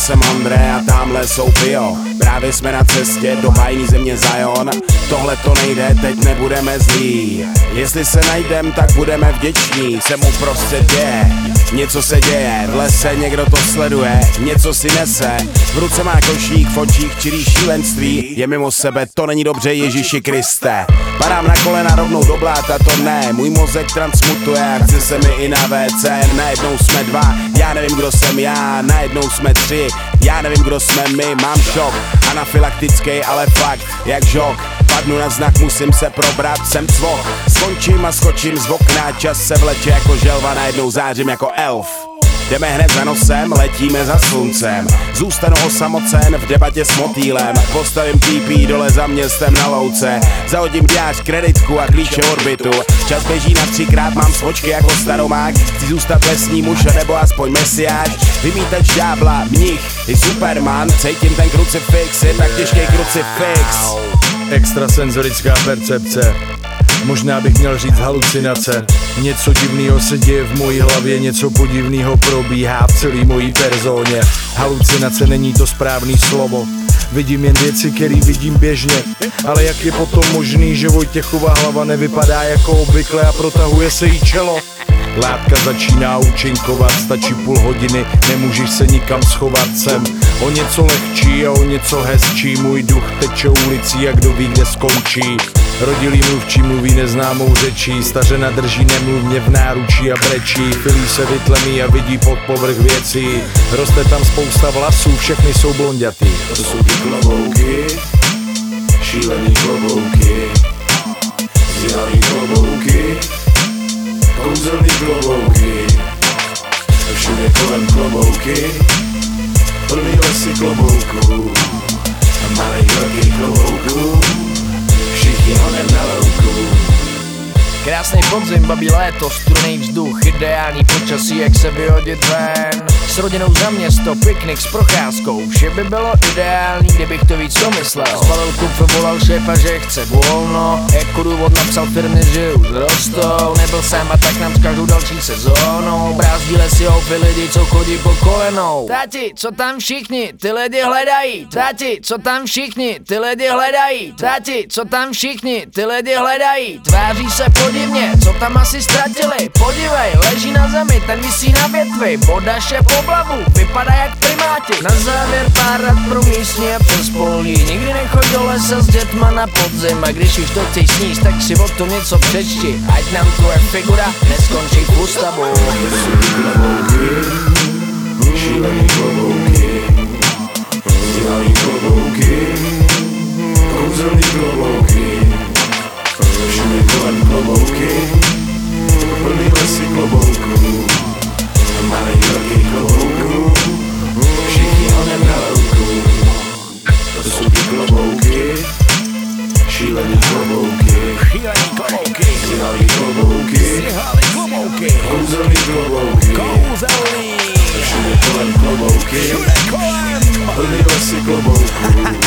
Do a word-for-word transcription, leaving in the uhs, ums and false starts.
jsem André a tamhle jsou Pio. Právě jsme na cestě do bajný země Zion. Tohle to nejde, teď nebudeme zlí. Jestli se najdem, tak budeme vděční. Se mu prostě děje, něco se děje. V lese někdo to sleduje, něco si nese. V ruce má košík, v očích čirý šílenství. Je mimo sebe, to není dobře, Ježíši Kriste. Padám na kolena rovnou do bláta, to ne. Můj mozek transmutuje a chce se mi i na vé cé. Najednou jsme dva, já nevím, kdo jsem já. Najednou jsme tři, já nevím, kdo jsme my. Mám šok, anafylaktický, ale fakt, jak žok. Padnu na znak, musím se probrat, jsem cvok. Skončím a skočím z okna, čas se vleče jako želva, najednou zářím jako elf. Jdeme hned za nosem, letíme za sluncem. Zůstanu osamocen v debatě s motýlem. Postavím T P dole za městem na louce. Zahodím diář, kreditku a klíče orbitu. Čas běží na třikrát, mám svočky jako staromák. Chci zůstat lesní muž, nebo aspoň mesiáš. Vymítač ďábla, mnich i Superman. Cítím ten krucifix, je tak těžký krucifix. Extrasenzorická percepce, možná bych měl říct halucinace. Něco divného se děje v mojí hlavě, něco podivného probíhá v celý mojí persóně. Halucinace není to správný slovo, vidím jen věci, které vidím běžně. Ale jak je potom možný, že Vojtěchova hlava nevypadá jako obvykle a protahuje se jí čelo? Látka začíná účinkovat, stačí půl hodiny, nemůžeš se nikam schovat sem. O něco lehčí a o něco hezčí, můj duch teče ulicí a kdo ví, kde skončí. Rodilý mluvčí mluví neznámou řečí, stařena drží nemluvně v náručí a brečí. Filí se vytlemí a vidí pod povrch věcí, roste tam spousta vlasů, všechny jsou blondětý. To jsou ty klobouky, šílený klobouky, zdělaný klobouky, kouzelný klobouky, všude kolem klobouky, plný lesy klobouků a malej velký klobouků, všichni honem na louku. Krásný podzim, babí léto, studený vzduch, ideální počasí, jak se vyhodit ven. S rodinou za město, piknik s procházkou, vše by bylo ideální, kdybych to víc domyslel. Zbalil kufr, volal šéfa, že chce volno, jako důvod napsal firmy, že už rostou. Nebyl sám a tak nám s každou další sezónou brázdí lesy houfy lidi, co chodí po kolenou. Tati, co tam všichni, ty lidi hledají. Tati, co tam všichni, ty lidi hledají. Tati, co tam všichni, ty lidi hledají. Tváří se podivně, co tam asi ztratili. Podívej, leží na zemi, ten visí na větvi. Bodaše po hlavu, vypadá jak primáti. Na závěr pár rad pro místní a přes polí. Nikdy nechoď do lesa s dětma na podzim. A když už to chceš sníst, tak si o tom něco přečti. Ať nám tvoje figura neskončí v ústavu. Klobouky, šílený klobouky, zdělaný klobouky, kouzelný klobouky, všude kolem klobouky, plný lesy klobouků a malej velký klobouků, všichni honem na louku. To jsou ty klobouky, šílený klobouky, Šílený klobouky, zdělaný klobouky, klobouky, kouzelný klobouky, kouzelný, všude kolem klobouky, všude kolem, plný lesy klobouků